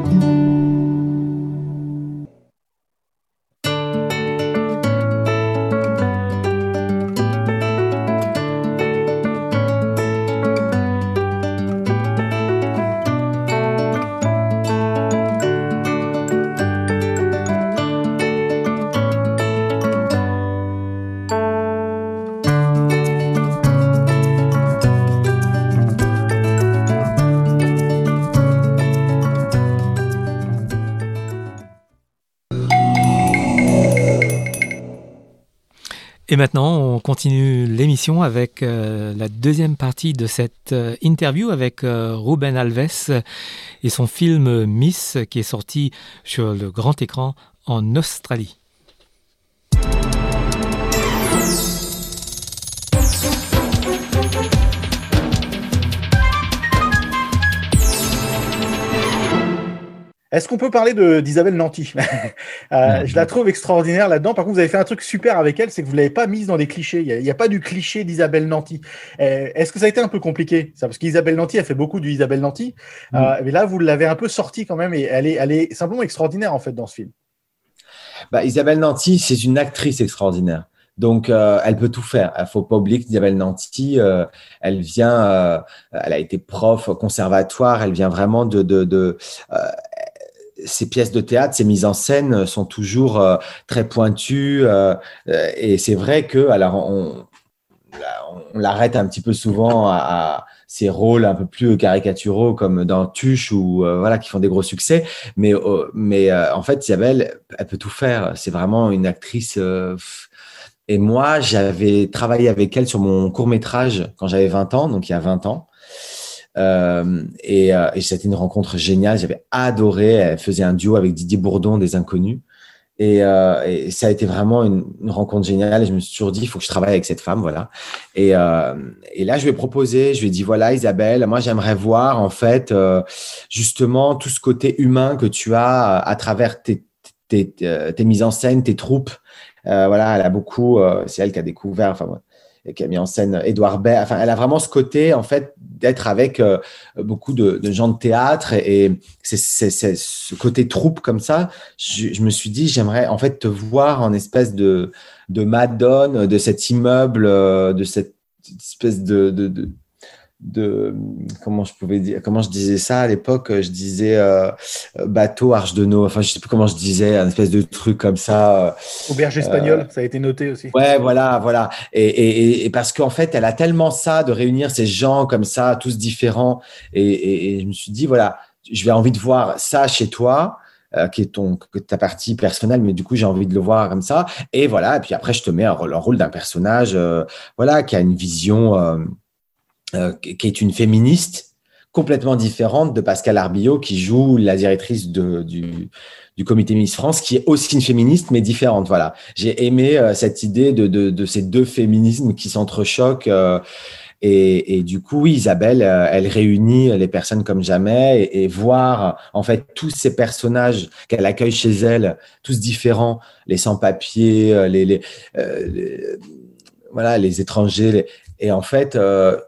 Et maintenant, on continue l'émission avec euh, la deuxième partie de cette euh, interview avec euh, Ruben Alves et son film Miss qui est sorti sur le grand écran en Australie. Est-ce qu'on peut parler de, d'Isabelle Nanty? euh, Je la trouve extraordinaire là-dedans. Par contre, vous avez fait un truc super avec elle, c'est que vous ne l'avez pas mise dans des clichés. Il n'y a, a pas du cliché d'Isabelle Nanty. Euh, est-ce que ça a été un peu compliqué ça? Parce qu'Isabelle Nanty a fait beaucoup du Isabelle Nanty. Mm. Euh, mais là, vous l'avez un peu sortie quand même et elle est, elle est simplement extraordinaire en fait dans ce film. Bah, Isabelle Nanty, c'est une actrice extraordinaire. Donc, euh, elle peut tout faire. Il ne faut pas oublier qu'Isabelle Nanty, euh, elle vient, euh, elle a été prof au conservatoire, elle vient vraiment de… de, de euh, ses pièces de théâtre, ses mises en scène sont toujours euh, très pointues euh, et c'est vrai que alors on, on l'arrête un petit peu souvent à, à ces rôles un peu plus caricaturaux comme dans Tuche ou euh, voilà qui font des gros succès, mais euh, mais euh, en fait Isabelle, elle peut tout faire. C'est vraiment une actrice. Euh, et moi, j'avais travaillé avec elle sur mon court métrage quand j'avais vingt ans, donc il y a vingt ans. Euh, et, euh, et c'était une rencontre géniale, j'avais adoré. Elle faisait un duo avec Didier Bourdon des Inconnus et, euh, et ça a été vraiment une, une rencontre géniale et je me suis toujours dit il faut que je travaille avec cette femme, voilà. Et, euh, et là je lui ai proposé, je lui ai dit voilà Isabelle, moi j'aimerais voir en fait euh, justement tout ce côté humain que tu as à travers tes, tes, tes, tes mises en scène, tes troupes. Euh, voilà, elle a beaucoup, euh, c'est elle qui a découvert, enfin qui a mis en scène Édouard Baird. Enfin, elle a vraiment ce côté, en fait, d'être avec euh, beaucoup de, de gens de théâtre et, et c'est, c'est, c'est ce côté troupe comme ça. Je, je me suis dit, j'aimerais en fait te voir en espèce de, de Madone, de cet immeuble, euh, de cette espèce de, de, de, de comment je pouvais dire, comment je disais ça à l'époque. Je disais euh, bateau, arche de Noé. Enfin, je sais plus comment je disais, un espèce de truc comme ça. Euh, Auberge espagnole, euh, ça a été noté aussi. Ouais, voilà, voilà. Et, et, et parce qu'en fait, elle a tellement ça de réunir ces gens comme ça, tous différents. Et, et, et je me suis dit, voilà, je vais envie de voir ça chez toi. Euh, qui est ton, que ta partie personnelle, mais du coup, j'ai envie de le voir comme ça. Et voilà. Et puis après, je te mets en rôle, en rôle d'un personnage, euh, voilà, qui a une vision, euh, euh, qui est une féministe complètement différente de Pascal Arbillot, qui joue la directrice de, du, du comité Miss France, qui est aussi une féministe, mais différente. Voilà. J'ai aimé euh, cette idée de, de, de ces deux féminismes qui s'entrechoquent. Euh, Et, et du coup, oui, Isabelle, euh, elle réunit les personnes comme jamais et, et voir en fait tous ces personnages qu'elle accueille chez elle, tous différents, les sans-papiers, les, les, euh, les voilà, les étrangers. Les... Et en fait, euh,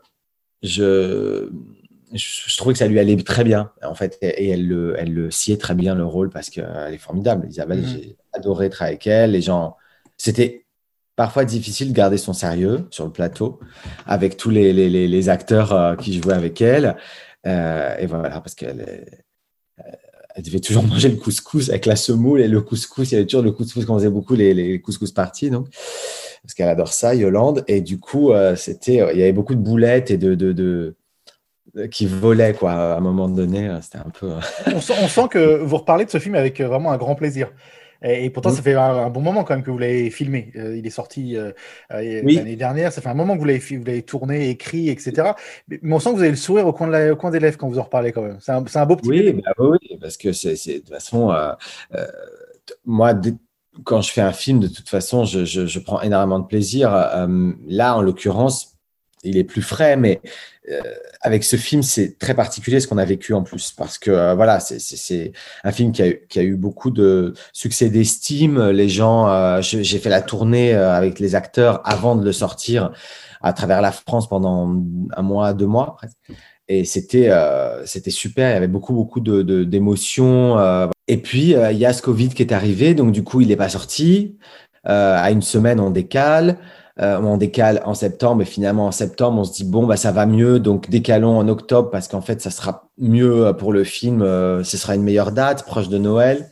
je, je, je trouvais que ça lui allait très bien. En fait, et, et elle le, elle le sciait très bien le rôle parce qu'elle est formidable. Isabelle, mmh. J'ai adoré travailler avec elle. Les gens, c'était parfois difficile de garder son sérieux sur le plateau avec tous les, les, les, les acteurs euh, qui jouaient avec elle. Euh, et voilà, parce qu'elle euh, elle devait toujours manger le couscous avec la semoule et le couscous. Il y avait toujours le couscous qu'on faisait beaucoup, les, les couscous parties, donc, parce qu'elle adore ça, Yolande. Et du coup, euh, c'était, il y avait beaucoup de boulettes et de, de, de, qui volait, quoi. À un moment donné, c'était un peu. on, sent, on sent que vous reparlez de ce film avec vraiment un grand plaisir. Et, et pourtant, mmh. ça fait un, un bon moment quand même que vous l'avez filmé. Euh, il est sorti euh, oui. l'année dernière. Ça fait un moment que vous l'avez, vous l'avez tourné, écrit, et cetera. Mais, mais on sent que vous avez le sourire au coin, de la, au coin des lèvres quand vous en reparlez quand même. C'est un, c'est un beau petit oui, bah, oui, parce que c'est, c'est, de toute façon, euh, euh, moi, dès, quand je fais un film, de toute façon, je, je, je prends énormément de plaisir. Euh, là, en l'occurrence, il est plus frais, mais euh, avec ce film, c'est très particulier ce qu'on a vécu en plus, parce que euh, voilà, c'est, c'est, c'est un film qui a, eu, qui a eu beaucoup de succès d'estime. Les gens, euh, je, j'ai fait la tournée euh, avec les acteurs avant de le sortir à travers la France pendant un mois, deux mois presque. Et c'était, euh, c'était super. Il y avait beaucoup, beaucoup de, de, d'émotions. Euh. Et puis, euh, il y a ce Covid qui est arrivé, donc du coup, il n'est pas sorti. Euh, à une semaine, on décale. Euh, on décale en septembre et finalement en septembre on se dit bon bah ça va mieux, donc décalons en octobre parce qu'en fait ça sera mieux pour le film, euh, ce sera une meilleure date proche de Noël.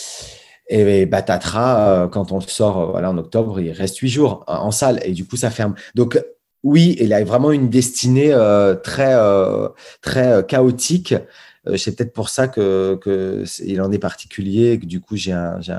Et, et batatras, euh, quand on le sort euh, voilà en octobre, il reste huit jours en, en salle et du coup ça ferme. Donc oui, il a vraiment une destinée euh, très euh, très euh, chaotique. Euh, c'est peut-être pour ça que que il en est particulier et que du coup j'ai un j'ai un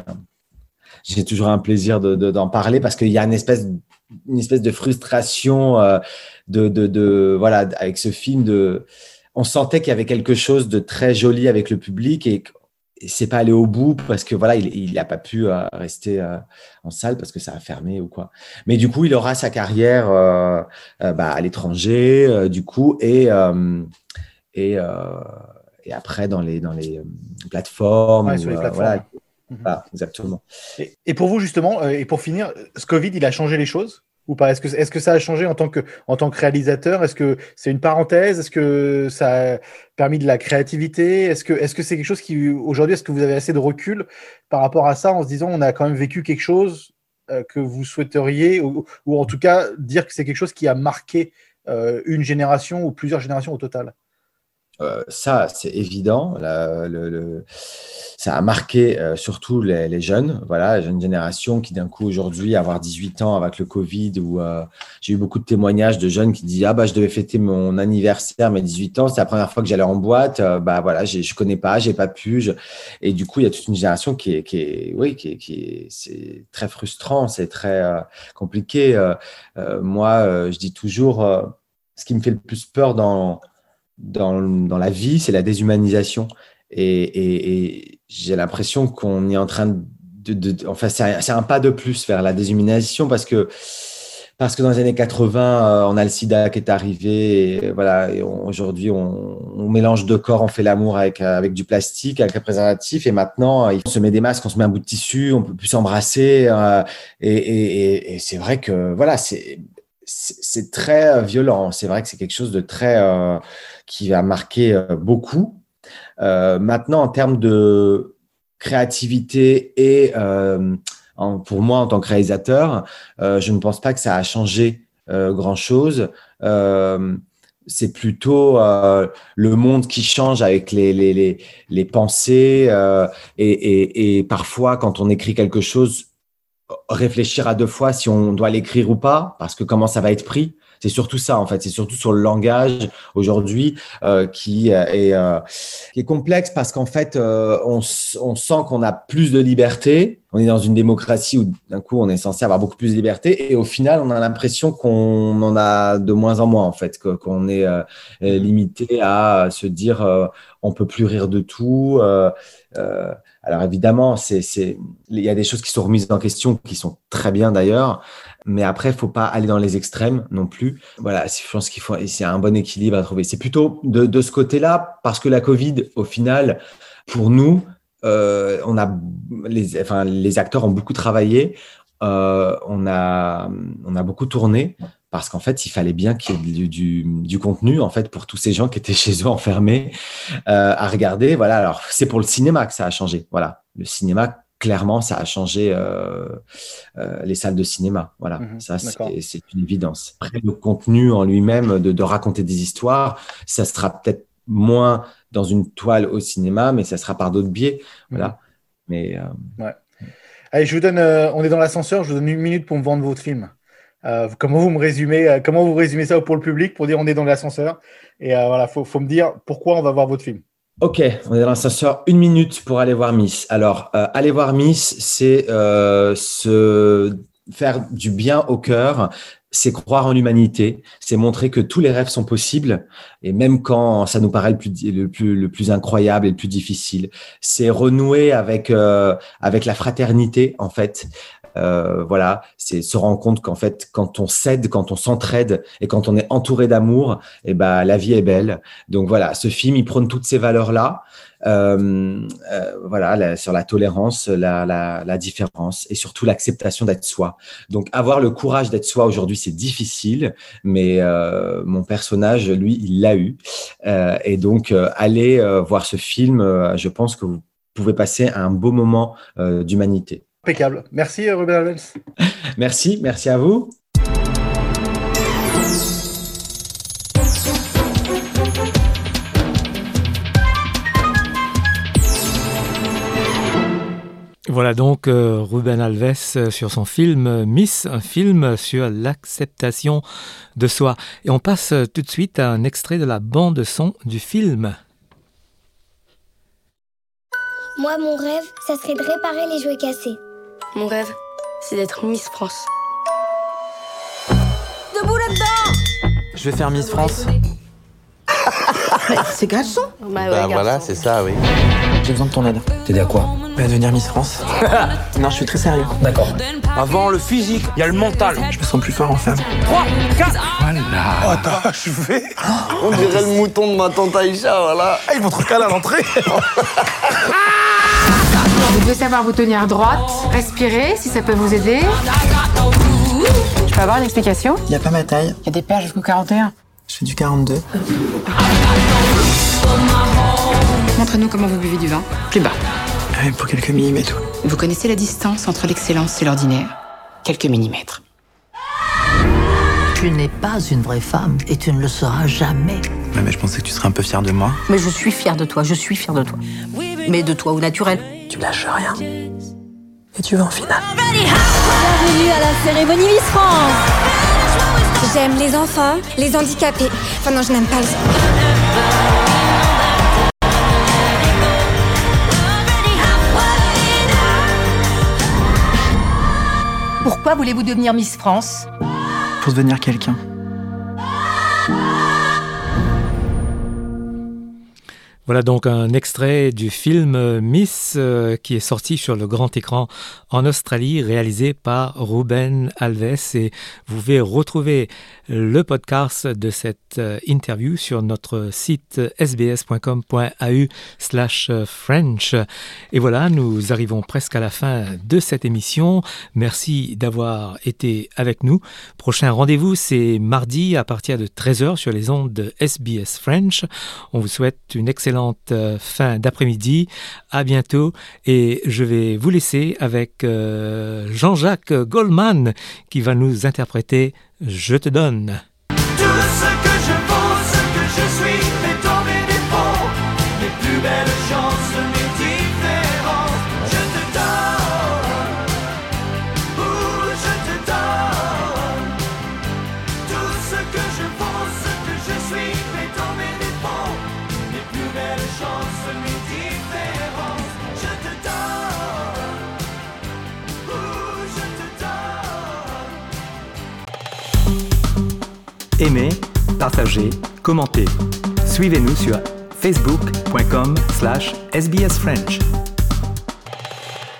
j'ai toujours un plaisir de, de, d'en parler parce qu'il y a une espèce, une espèce de frustration euh, de, de, de, voilà, avec ce film. De, on sentait qu'il y avait quelque chose de très joli avec le public et, et c'est pas allé au bout parce que voilà, il n'a pas pu euh, rester euh, en salle parce que ça a fermé ou quoi. Mais du coup, il aura sa carrière euh, euh, bah, à l'étranger, euh, du coup, et, euh, et, euh, et après dans les, dans les plateformes. Ouais, sur les euh, plateformes. Voilà. Ah, exactement. Et, et pour vous, justement, euh, et pour finir, ce Covid, il a changé les choses ou pas? Est-ce que, est-ce que ça a changé en tant que, en tant que réalisateur? Est-ce que c'est une parenthèse? Est-ce que ça a permis de la créativité? Est-ce que, est-ce que c'est quelque chose qui, aujourd'hui, est-ce que vous avez assez de recul par rapport à ça en se disant on a quand même vécu quelque chose euh, que vous souhaiteriez ou, ou en tout cas dire que c'est quelque chose qui a marqué euh, une génération ou plusieurs générations au total? Euh, ça, c'est évident. La, le, le, ça a marqué euh, surtout les, les jeunes, voilà, la jeune génération qui d'un coup aujourd'hui, avoir dix-huit ans avec le Covid, où euh, j'ai eu beaucoup de témoignages de jeunes qui disent ah bah je devais fêter mon anniversaire, mes dix-huit ans, c'est la première fois que j'allais en boîte, euh, bah voilà, j'ai, je connais pas, j'ai pas pu, je... et du coup il y a toute une génération qui est, qui est, oui, qui est, qui est, c'est très frustrant, c'est très euh, compliqué. Euh, euh, moi, euh, je dis toujours, euh, ce qui me fait le plus peur dans Dans, dans la vie, c'est la déshumanisation. Et, et, et j'ai l'impression qu'on est en train de... de, de enfin, c'est un, c'est un pas de plus vers la déshumanisation parce que, parce que dans les années quatre-vingts, euh, on a le sida qui est arrivé. Et, voilà, et on, aujourd'hui, on, on mélange deux corps, on fait l'amour avec, avec du plastique, avec un préservatif. Et maintenant, on se met des masques, on se met un bout de tissu, on peut plus s'embrasser. Euh, et, et, et, et c'est vrai que, voilà, c'est... c'est très violent. C'est vrai que c'est quelque chose de très euh, qui va marquer euh, beaucoup. Euh, maintenant, en termes de créativité et euh, en, pour moi en tant que réalisateur, euh, je ne pense pas que ça a changé euh, grand-chose. Euh, c'est plutôt euh, le monde qui change avec les les les, les pensées euh, et, et, et parfois quand on écrit quelque chose, réfléchir à deux fois si on doit l'écrire ou pas, parce que comment ça va être pris. C'est surtout ça, en fait. C'est surtout sur le langage aujourd'hui euh, qui, est, euh, qui est complexe parce qu'en fait, euh, on, on sent qu'on a plus de liberté. On est dans une démocratie où d'un coup, on est censé avoir beaucoup plus de liberté. Et au final, on a l'impression qu'on en a de moins en moins, en fait, qu'on est euh, limité à se dire euh, on peut plus rire de tout. Euh, euh, alors évidemment, c'est, c'est, il y a des choses qui sont remises en question, qui sont très bien d'ailleurs. Mais après, il ne faut pas aller dans les extrêmes non plus. Voilà, je pense qu'il faut, c'est un bon équilibre à trouver. C'est plutôt de, de ce côté-là, parce que la Covid, au final, pour nous, euh, on a les, enfin, les acteurs ont beaucoup travaillé. Euh, on a, on a beaucoup tourné parce qu'en fait, il fallait bien qu'il y ait du, du, du contenu en fait pour tous ces gens qui étaient chez eux enfermés euh, à regarder. Voilà, alors c'est pour le cinéma que ça a changé. Voilà, le cinéma. Clairement, ça a changé euh, euh, les salles de cinéma. Voilà, mmh, ça, c'est, c'est une évidence. Après, le contenu en lui-même, de, de raconter des histoires, ça sera peut-être moins dans une toile au cinéma, mais ça sera par d'autres biais. Voilà. Mmh. Mais, euh... ouais. Allez, je vous donne, euh, on est dans l'ascenseur, je vous donne une minute pour me vendre votre film. Euh, comment vous me résumez, euh, comment vous résumez ça pour le public pour dire on est dans l'ascenseur et euh, voilà, faut, faut me dire pourquoi on va voir votre film. Ok, on est dans l'ascenseur, une minute pour aller voir Miss. Alors, euh, aller voir Miss, c'est euh, se faire du bien au cœur, c'est croire en l'humanité, c'est montrer que tous les rêves sont possibles et même quand ça nous paraît le plus le plus le plus incroyable et le plus difficile, c'est renouer avec euh, avec la fraternité en fait. Euh, voilà, c'est se rendre compte qu'en fait, quand on s'aide, quand on s'entraide et quand on est entouré d'amour, eh ben la vie est belle. Donc voilà, ce film il prône toutes ces valeurs-là, euh, euh, voilà, la, sur la tolérance, la, la, la différence et surtout l'acceptation d'être soi. Donc avoir le courage d'être soi aujourd'hui, c'est difficile, mais euh, mon personnage, lui, il l'a eu. Euh, et donc euh, allez euh, voir ce film, euh, je pense que vous pouvez passer un beau moment euh, d'humanité. Impeccable. Merci Ruben Alves. Merci, merci à vous. Voilà donc euh, Ruben Alves euh, sur son film Miss, un film sur l'acceptation de soi. Et on passe euh, tout de suite à un extrait de la bande son du film. Moi, mon rêve, ça serait de réparer les jouets cassés. Mon rêve, c'est d'être Miss France. Debout là-dedans! Je vais faire Miss France. C'est garçon? Bah, ouais, Bah voilà, c'est ça, oui. J'ai besoin de ton aide. T'aider à quoi? Bah, devenir Miss France. Non, je suis très sérieux. D'accord. Avant le physique, il y a le mental. Je me sens plus fort en femme. trois, quatre. Voilà. Oh, attends, je vais. On dirait le mouton de ma tante Aïcha, voilà. Ah, ils vont trop caler à l'entrée. Vous devez savoir vous tenir droite, respirer, si ça peut vous aider. Je peux avoir une explication? Il n'y a pas ma taille. Il y a des paires jusqu'au quarante et un. Je fais du quarante-deux. Montrez-nous comment vous buvez du vin. Plus bas. Ouais, pour quelques millimètres. Vous connaissez la distance entre l'excellence et l'ordinaire? Quelques millimètres. Tu n'es pas une vraie femme et tu ne le seras jamais. Ouais, mais je pensais que tu serais un peu fière de moi. Mais je suis fière de toi, je suis fière de toi. Mais de toi au naturel. Tu lâches rien. Et tu vas en finale. Bienvenue à la cérémonie Miss France. J'aime les enfants, les handicapés. Enfin non, je n'aime pas les enfants. Pourquoi voulez-vous devenir Miss France? Pour devenir quelqu'un. Voilà donc un extrait du film Miss euh, qui est sorti sur le grand écran en Australie, réalisé par Ruben Alves. Et vous pouvez retrouver le podcast de cette euh, interview sur notre site sbs.com.au slash French. Et voilà, nous arrivons presque à la fin de cette émission. Merci d'avoir été avec nous. Prochain rendez-vous, c'est mardi à partir de treize heures sur les ondes de S B S French. On vous souhaite une excellente fin d'après-midi. À bientôt et je vais vous laisser avec euh, Jean-Jacques Goldman qui va nous interpréter Je te donne. Tout ce que je vaux, ce que je suis, est dans mes défauts, les plus belles chances, mes différences. Je te donne, ouh, je te donne. Tout ce que je vaux, ce que je suis, est dans mes défauts, les plus belles chances, mes différences. Je te donne, ouh, je te donne. Aimez, partagez, commentez. Suivez-nous sur facebook point com slash S B S French.